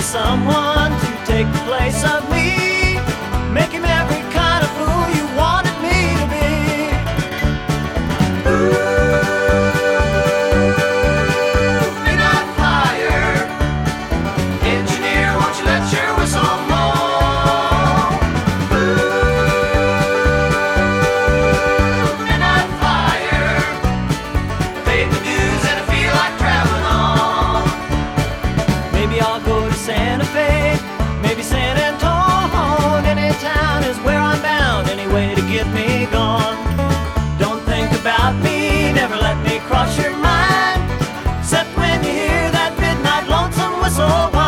someone to take the place of me. Make him every kind of fool you wanted me to be. Ooh, midnight flyer, engineer, won't you let your whistle blow? Ooh, midnight flyer, paid the dues and I feel like traveling on. Maybe I'll go to Santa Fe, maybe San Antonio. Any town is where I'm bound, any way to get me gone. Don't think about me, never let me cross your mind, except when you hear that midnight lonesome whistle.